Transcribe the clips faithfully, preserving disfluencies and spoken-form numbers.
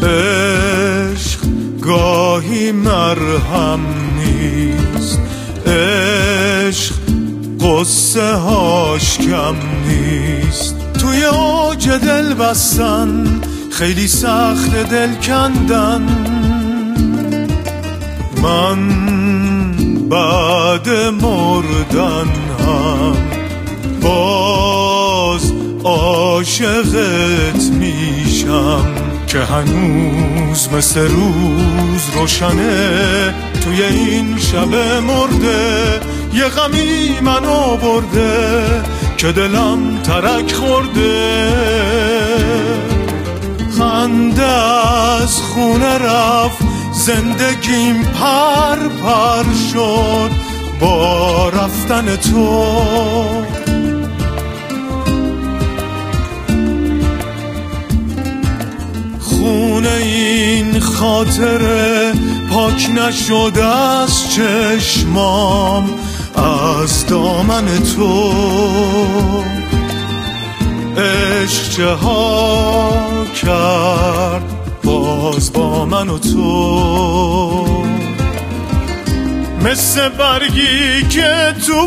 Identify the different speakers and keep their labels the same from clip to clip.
Speaker 1: عشق گاهی مرهم نیست، عشق قصه هاش کم نیست. توی اوج دل بستن خیلی سخت دل کندن. من بعد مردن هم باز عاشقت میشم که هنوز مثل روز روشنه. توی این شب مرده یه غمی منو برده که دلم ترک خورده. خنده از خونه رفت، زندگیم پر پر شد با رفتن تو. خونه این خاطره پاک نشده از چشمام از دامن تو. عشق چه ها کرد باز با من و تو. مثل برگی که تو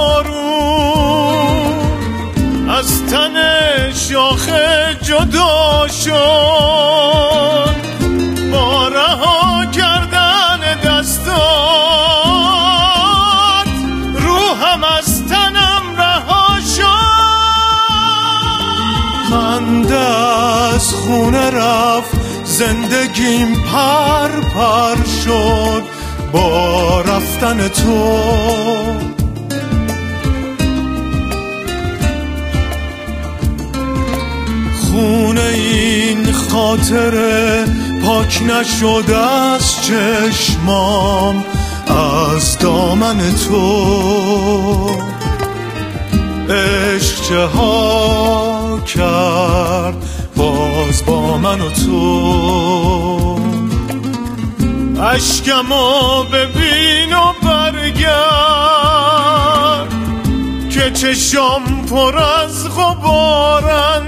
Speaker 1: بارون از تن شاخه جدا شد، با رها کردن دستات روحم از تنم رها شد. خنده از خونه رفت، زندگیم پر پر شد با رفتن تو. خونه این خاطره پاک نشده از چشمام از دامن تو. عشق چه ها کرد باز با من و تو. اشکمو ببین و برگرد که چشام پر از غبارن.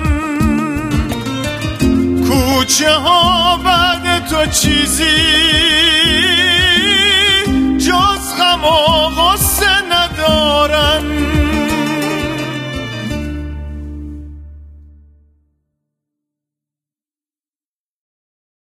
Speaker 1: کوچه ها بعد تو چیزی جز غم و